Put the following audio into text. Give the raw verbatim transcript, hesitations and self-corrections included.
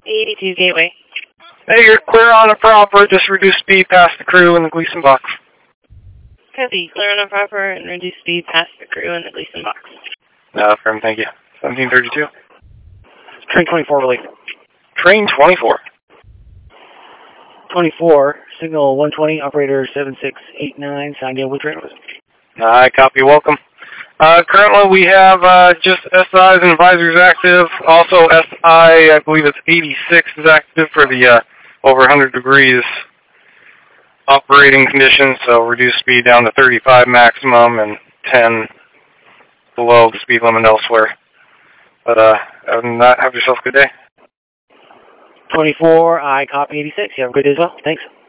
eighty-two Gateway. Hey, you're clear on the proper, just reduce speed past the crew in the Gleason box. Copy, clear on the proper and reduce speed past the crew in the Gleason box. Uh, firm, thank you. seventeen thirty-two. Train twenty-four, relief. Train twenty-four. twenty-four, signal one twenty, operator seven six eight nine, sound in with train. I copy, welcome. Uh, currently we have uh, just S Is and advisors active. Also S I, I believe it's eighty-six is active for the uh, over one hundred degrees operating conditions, so reduce speed down to thirty-five maximum and ten below the speed limit elsewhere. But uh, other than that, have yourself a good day. twenty-four, I copy eighty-six. You have a good day as well. Thanks.